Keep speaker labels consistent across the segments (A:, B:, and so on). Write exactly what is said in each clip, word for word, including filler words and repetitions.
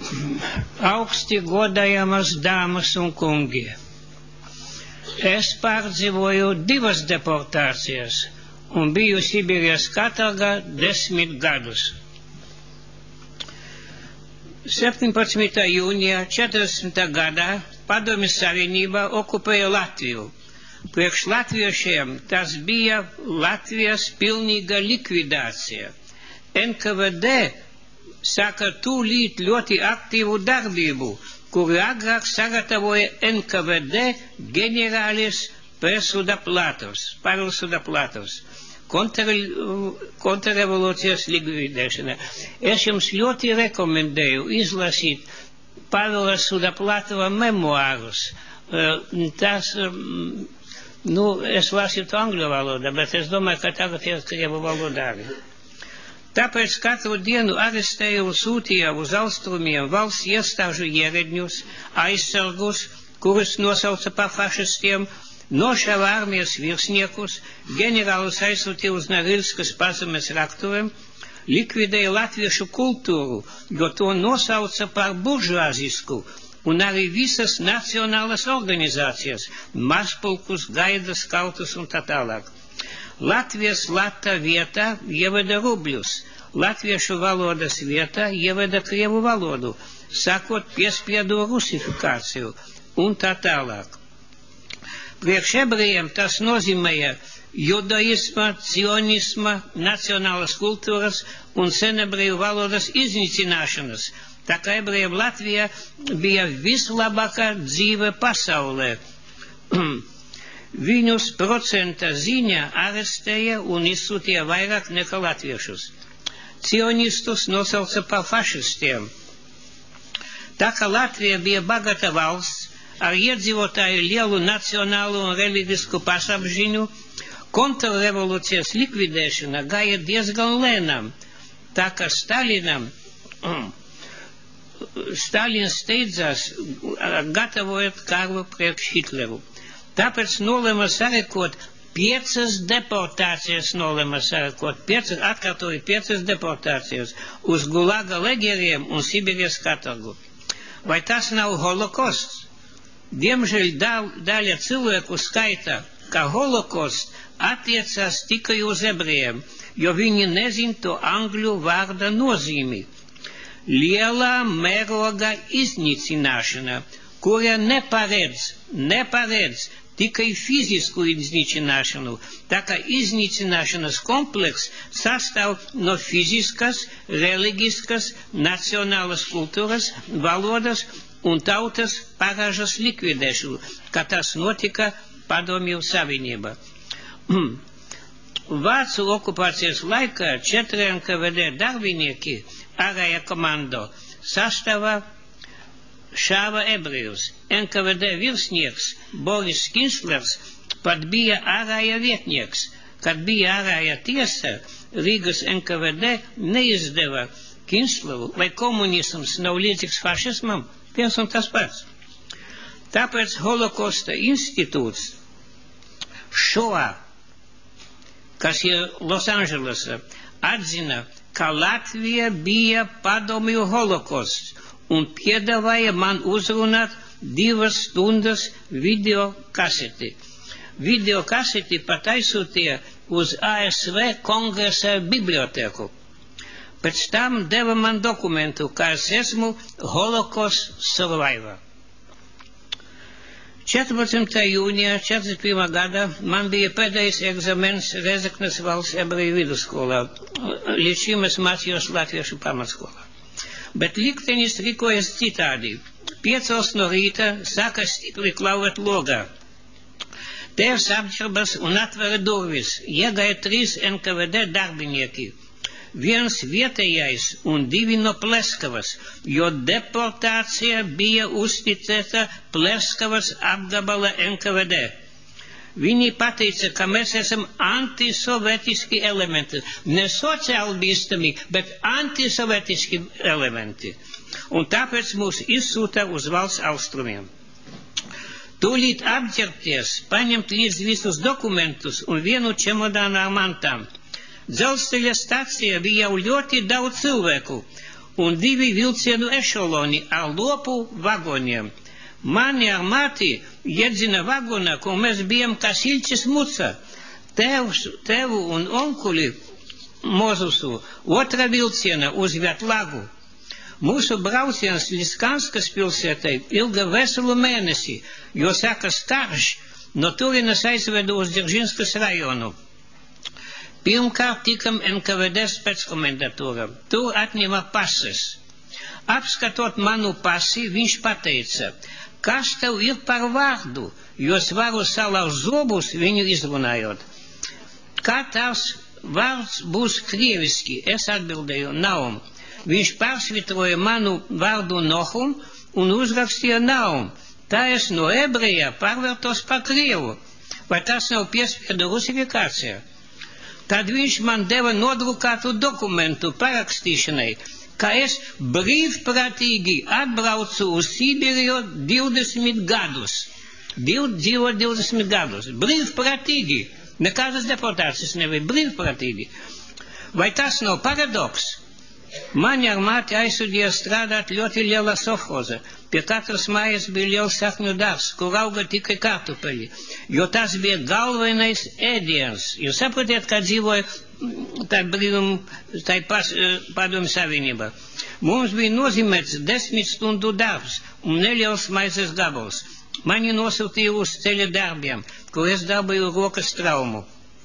A: Augsti godājamas dāmas un kungi. Es pārdzīvoju divas deportācijas un biju Sibīrijas katorgā desmit gadus. septiņpadsmitā jūnijā četrdesmitā gadā Padomju Savienība okupēja Latviju. Priekš latviešiem tas bija Latvijas pilnīga likvidācija. N K V D sāka tūlīt ļoti aktīvu darbību, kuru agrāk sagatavoja N K V D ģenerālis Sudaplatovs, Pāvils Sudaplatovs. Kontrrevolūcijas likvidēšana. Es jums ļoti rekomendēju izlasīt Pāvila Sudaplatova memoārus. Tas, nu, es lasītu angļu valodā, bet es domāju, ka tagad ir krievu valodā. Tāpēc katru dienu arestēja un sūtīja uz austrumiem valsts iestāžu ierēdņus, aizsargus, kurus nosauca par fašistiem, nošāva armijas virsniekus, ģenerālus aizsūtīja uz Norilskas pazemes raktuvēm, likvidēja latviešu kultūru, jo to nosauca par buržuāzisku, un arī visas nacionālas organizācijas, mazpulkus, gaidas, skautus un tā tālāk. Latvijas lata vietā ieveda rubļus, latviešu valodas vietā ieveda krievu valodu, sakot piespiedu rusifikāciju un tā tālāk. Priekš ebrejiem tas nozīmēja judaisma, cionisma, nacionālas kultūras un senebreju valodas iznīcināšanas, tā kā ebrejiem Latvijā bija vislabākā dzīve pasaulē. Viņus procenta ziņā arestēja un izsūtīja vairāk nekā latviešus. Cionistus nosauca par fašistiem. Tā kā Latvija bija bagāta valsts, ar iedzīvotāju lielu nacionālu un reliģisku pašapziņu, kontrrevolūcijas likvidēšana gāja diezgan lēnām, tā kā Stalinam, Stalins steidzās gatavojot karu priekš Hitleru. Tāpēc nolēma sarīkot piecas deportācijas, nolēma sarīkot, piecas, atkārtoju piecas deportācijas uz Gulaga leģeriem un Sibīrijas katorgu. Vai tas nav holokosts? Diemžēl daļa cilvēku skaita, ka holokosts attiecās tikai uz ebrejiem, jo viņi nezin to angļu vārda nozīmi. Lielā mēroga iznīcināšana, kura neparedz, neparedz tikai fizisku iznīcināšanu, tā kā iznīcināšanas kompleks sastāv no fiziskas, reliģiskas, nacionālas kultūras, valodas un tautas paražas likvidēšanu, kā tas notika Padomju Savienībā. Vācu okupācijas laikā četri N K V D darbinieki ārējā komando sastāvā šāva ebrejus. N K V D virsnieks Boris Kinslers pat bija ārējā vietnieks. Kad bija ārējā tiesa, Rīgas N K V D neizdeva Kinsleru, vai komunisms nav līdzīgs fašismam, viens un tas pats. Tāpēc Holokosta institūts Šoā, kas ir Losandželosā, atzina, ka Latvija bija padomju holokosts un piedāvāja man uzrunāt divas stundas video kaseti. Video kaseti pat aizsūtīja uz A S V kongresa bibliotēku. Pēc tam deva man dokumentu, ka es esmu holocaust survivor. četrpadsmitā jūnijā četrdesmit pirmā gada man bija pēdējais egzamens Rezeknes valsts ebreju vidusskolā. Līdz šim es mācījos latviešu pamatskolā. Bet liktenis rīkojas citādi. Piecos no rīta sāka stipri klauvēt logā. Tēvs apģērbas un atvera durvis. Iegāja trīs N K V D darbinieki. Viens vietējais un divi no Pleskavas, jo deportācija bija uzticēta Pleskavas apgabala N K V D. Viņi pateica, ka mēs esam antisovietiski elementi, ne sociālbīstami, bet antisovietiski elementi. Un tāpēc mūs izsūta uz valsts austrumiem. Tūlīt apģērbties, paņemt līdz visus dokumentus un vienu čemodānu ar mantām. Dzelzceļa stācijā bija jau ļoti daudz cilvēku, un divi vilcienu ešaloni ar lopu vagoniem. Mani ar mati iedzina vagonā, kur mēs bijām kā silķis muca. Tēvs, tevu un onkuli Mozusu otra vilciena uz Vietlagu. Mūsu brauciens līdz Kanskas pilsētai ilga veselu mēnesi, jo sākas karš, no turienes aizvedu uz Dzeržinskis rajonu. Pirmkārt tikam N K V D speckomendatūra. Tur atņēma pases. Apskatot manu pasi, viņš pateica, kas tev ir par vārdu, jo es varu salauzt zobus viņu izrunājot. Kā tavs vārds būs krieviski, es atbildēju Naum. Viņš pārsvitroja manu vārdu Nohum un uzrakstīja Naum. Tā es no ebreja pārvērtos par krievu. Vai tas nav piespiedu rusifikācija? Tad viņš man deva nodrukātu dokumentu parakstīšanai, ka es brīvprātīgi atbraucu uz Sibīriju divdesmit gadus. Div, dzīvo divdesmit gadus. Brīvprātīgi. Nekādas deportācijas nebija. Brīvprātīgi. Vai tas nav paradoks? Mani ar māti aizsūtīja strādāt ļoti liela sovhoze. Pie katras mājas bija liels sakņu dārzs, kur auga tikai kartupeļi, jo tas bija galvenais ēdiens. Jūs saprotiet, kā dzīvoja tā brīnum, tā padomju savienība. Mums bija nozīmēts desmit stundu darbs un neliels maizes gabals. Mani nosūtīja uz ceļa darbiem, kur es dabūju rokas traumu.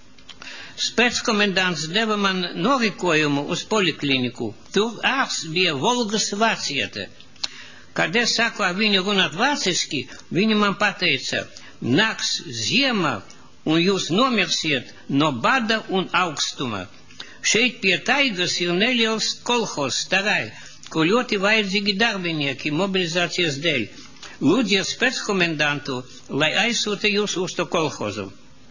A: Speckomendants deva man norīkojumu uz polikliniku. Tur ārsts bija Volgas vāciete. Kad es sāku ar viņu runāt vāciski, viņa man pateica, nāks ziema un jūs nomirsiet no bada un augstuma. Šeit pie taigas ir neliels kolhos starai, kur ļoti vajadzīgi darbinieki mobilizācijas dēļ. Lūdziet speckomendantu, lai aizsūta jūs uz to kolhozu.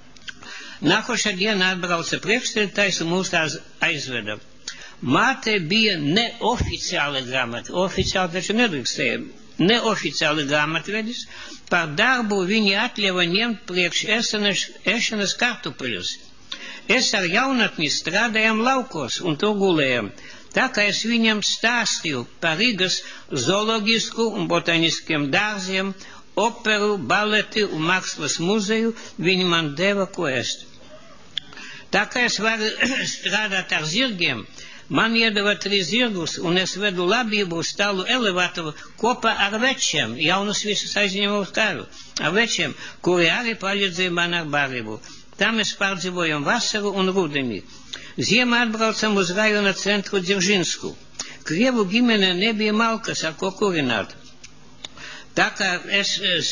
A: Nākošā dienā atbrauca priekšsēdētājs un mūs tās aizveda. Māte bija neoficiāli grāmata, oficiāli taču nedrīkstēja, neoficiāli grāmatvedis, par darbu viņi atļeva ņemt priekš ēšanas kartupeļus. Es ar jaunatni strādājām laukos un tur gulējām, tā kā es viņam stāstīju par Rīgas zoologisku un botaniskiem dārziem, operu, baleti un mākslas muzeju, viņi man deva ko ēst. Tā kā es varu strādāt ar zirgiem, man iedeva trīs zirgus, un es vedu labību uz tālu elevatoru kopā ar večiem, jaunus visus aizņemu uz karu, ar večiem, kuri arī palīdzēja man ar barību. Tā mēs pārdzīvojam vasaru un rudeni. Ziemā atbraucam uz rajona centru Dzeržinskų. Krievu ģimene nebija malkas, ar ko kurināt. Tā kā es, es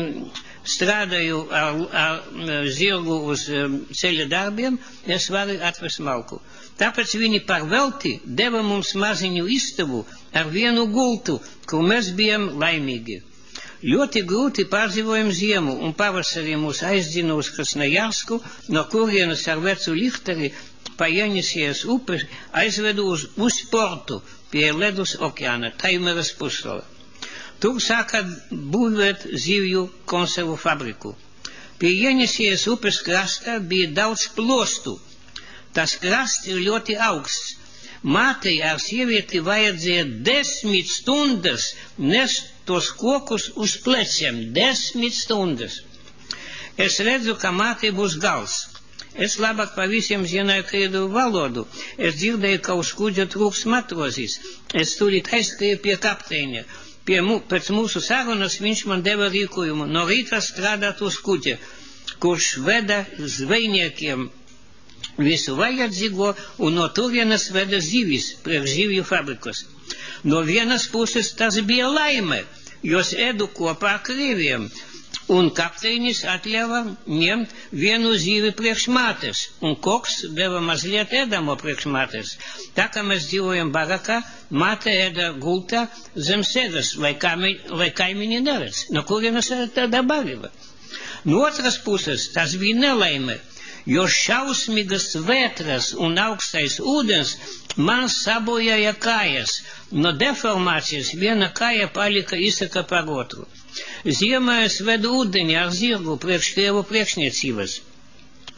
A: strādāju ar, ar zirgu uz ceļa darbiem, es varu atvest malku. Tāpēc viņi par velti deva mums maziņu istabu ar vienu gultu, kur mēs bijām laimīgi. Ļoti grūti pārdzīvojam ziemu, un pavasarī mūs aizdzina uz Krasnojarsku, no kurienes ar vecu lihteri pa Jenisijas upi aizvedu uz, uz portu pie Ledus okeāna, Taimeras puslola. Tur sāka būvēt zivju konservu fabriku. Pie Jenisijas upes krasta bija daudz plostu. Tas krasts ir ļoti augsts. Mātei ar sievieti vajadzēja desmit stundas nest tos kokus uz pleciem. Desmit stundas. Es redzu, ka mātei būs gals. Es labāk pa visiem zināju krievu valodu. Es dzirdēju, ka uz kuģa trūks matrozis. Es tūlīt aizskrēju pie kapteiņa. Pie mū, pēc mūsu sarunas viņš man deva rīkojumu no rīta strādāt uz kuģa, kurš veda zvejniekiem visu vajadzīgo un no turienes veda zivis priekš zivju fabrikas. No vienas puses tas bija laime, jo es ēdu kopā ar krieviem, un kapteinis atļāva ņemt vienu zivi priekš mātes, un koks deva mazliet ēdamo priekš mātes. Tā kā mēs dzīvojam barakā, māte ēda gultā zem sēdas, lai, kaimi, lai kaimiņi neredz, no kurienes tāda barība. No otras puses tas bija nelaime, jo šausmīgas vētras un augstais ūdens man sabojāja kājas. No deformācijas viena kāja palika izsaka par otru. Ziemā es vedu ūdeni ar zirgu priekš krievu priekšniecības.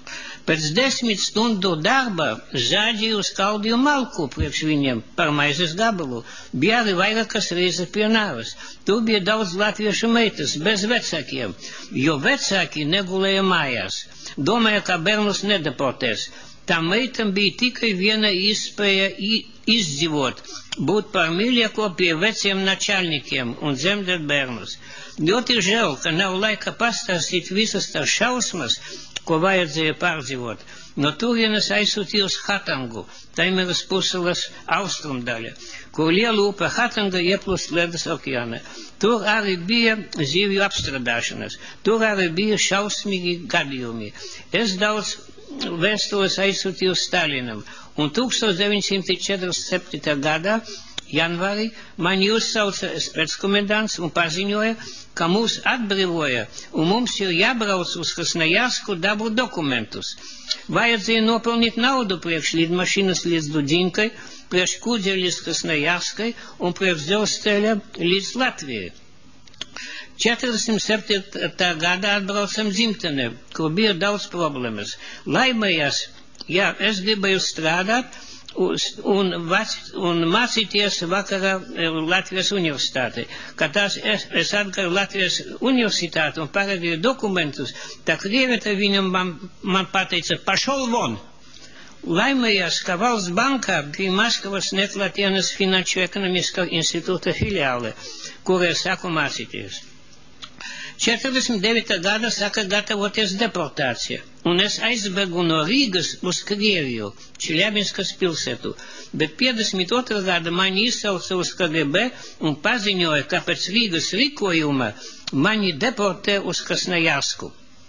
A: Pēc desmit stundu darba žāģīju skaldīju malku priekš viņiem par maizes gabalu. Bija arī vairākas reizes pie nāves. Tur bija daudz latviešu meitas bez vecākiem, jo vecāki negulēja mājās. Domāja, ka bērnus nedeportēs. Tam meitam bija tikai viena iespēja izdzīvot, būt par mīļāko pie veciem načalnikiem un dzemdēt bērnus. Ļoti žēl, ka nav laika pastāstīt visas tās šausmas, ko vajadzēja pārdzīvot. No turienes aizsūtīju uz Hatangu, Taimeras pussalas austrumdaļa, kur liela upe Hatanga ieplūst ledus okeānā. Tur arī bija zivju apstrādāšanas, tur arī bija šausmīgi gadījumi. Es daudz vēstules aizsūtīju Stalinam, un tūkstoš deviņi simti četrdesmit septītā gadā janvārī mani uzsauca spēckomendants un paziņoja, ka mūs atbrīvoja un mums ir jābrauc uz Krasnojarsku dabūt dokumentus. Vajadzēja nopelnīt naudu priekš lidmašīnas līdz Dudinkai, priekš kuģa līdz Krasnojarskai un priekš dzelzceļa līdz Latvijai. četrdesmit septītā gadā atbraucam dzimtenē, kur bija daudz problēmas. Laimējās, jā, es gribēju strādāt un, un mācīties vakarā Latvijas universitātē. Kad tās es, es atgāju Latvijas universitāti un parādīju dokumentus, tā krievieta viņam man, man pateica, pašol von. Laimējās, ka Valsts bankā bija Maskavas neklātienes Finanšu ekonomiskā institūta filiāle, kur es sāku mācīties. četrdesmit devītā gada sāka gatavoties deportācija, un es aizbēgu no Rīgas uz Krieviju, Čeļabinskas pilsētu, bet piecdesmit otrā gada mani izsauca uz K G B un paziņoja, ka pēc Rīgas rīkojuma mani deportē uz Krasnojarsku.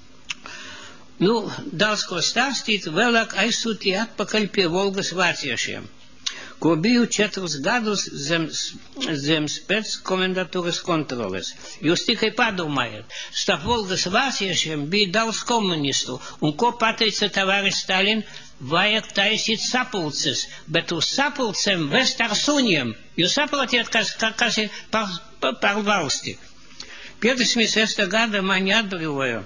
A: Nu, daudz ko stāstīt, vēlāk aizsūtīja atpakaļ pie Volgas vāciešiem, ko biju četrus gadus zem, zem spēc komendatūras kontroles. Jūs tikai padomājiet, starp Volgas vāciešiem bija daudz komunistu, un ko pateica tavaris Stalin, vajag taisīt sapulces, bet uz sapulcēm vest ar suņiem. Jūs saprotiet, kas, kas ir par, par, par valsti. piecdesmit sestā gada mani atbrīvoja.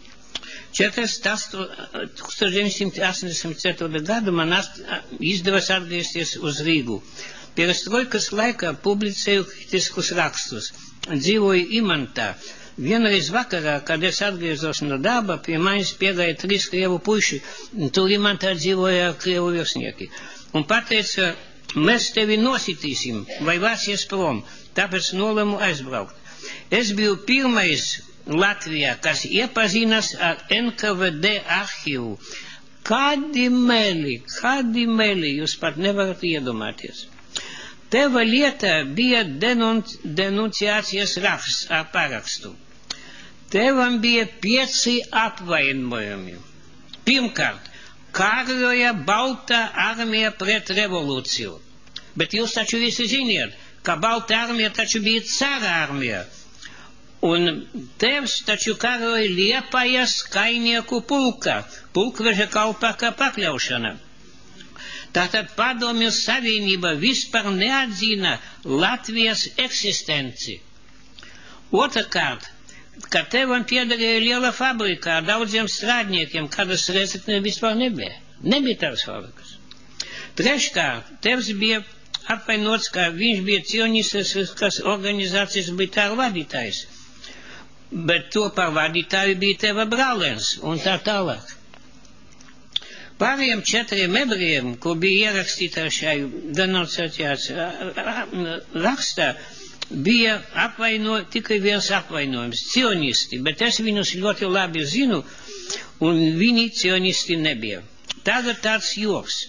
A: tūkstoš deviņi simti astoņdesmit ceturtajā gadā man izdevās atgriezties uz Rīgu. Perestroikas laikā publicēju kritiskus rakstus, dzīvoju Imantā. Vienreiz vakarā, kad es atgriezos no darba, pie manis piegāja trīs krievu puiši, tur Imantā dzīvoja krievu virsnieki. Un pateica, mēs tevi nositīsim, vai vācies prom, tāpēc nolēmu aizbraukt. Es biju pirmais Latvijā, kas iepazīstas ar N K V D arhīvu. Kādi meli, kādi meli, jūs pat nevarat iedomāties. Teva lieta bija denunci, denunciācijas raksts ar parakstu. Tevam bija pieci apvainojumi. Pirmkārt, karoja Balta armija pret revolūciju. Bet jūs taču visi ziniet, ka Balta armija taču bija cara armija. Un tevs taču karoja Liepājas kainieku pulka, pulkveža Kalpaka pakļaušana. Tātad Padomju Savienība vispār neatzina Latvijas eksistenci. Otrkārt, ka tevam piederēja liela fabrika ar daudziem strādniekiem, kādas Rezeknē vispār nebija. Nebija tās fabrikas. Treškārt, tevs bija apvainots, ka viņš bija cionistiskas organizācijas militāra vadītājs. Bet to par vadītāju bija teva brālēns un tā tālāk. Pārējiem četriem ebrejiem, ko bija ierakstītā šajā denunciācijas rakstā, bija apvaino, tikai viens apvainojums – cionisti, bet es viņus ļoti labi zinu, un viņi cionisti nebija. Tagad tāds joks.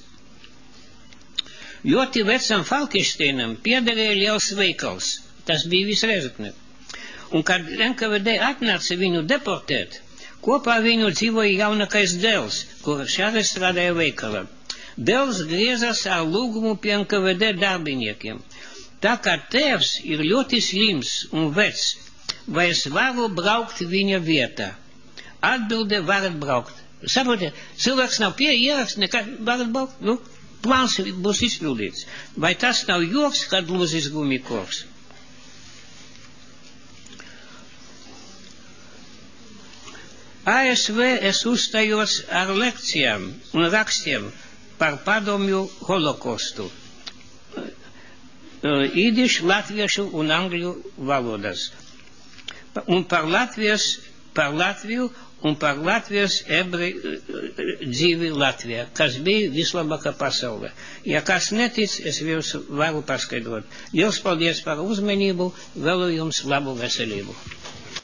A: Ļoti vecam Falkensteinam piederēja liels veikals, tas bija viss Rezekne. Un kad N K V D atnāca viņu deportēt, kopā viņu dzīvoja jaunākais dēls, kurš arī strādāja veikalā. Dēls griezās ar lūgumu pie N K V D darbiniekiem. Tā kā tēvs ir ļoti slims un vecs, vai es varu braukt viņa vietā? Atbilde, varat braukt. Saprotiet, cilvēks nav pie ieraksts, nekā varat braukt, nu, plāns būs izpildīts. Vai tas nav joks, kad lūzis gumijkoks? A S V es uzstājos ar lekcijām un rakstiem par padomju holokostu. Īdišu, latviešu un angļu valodas. Un par Latvijas, par Latviju un par Latvijas ebreju dzīvi Latvijā, kas bija vislabākā pasaulē. Ja kas netic, es jums varu paskaidrot. Liels paldies par uzmanību, vēlu jums labu veselību.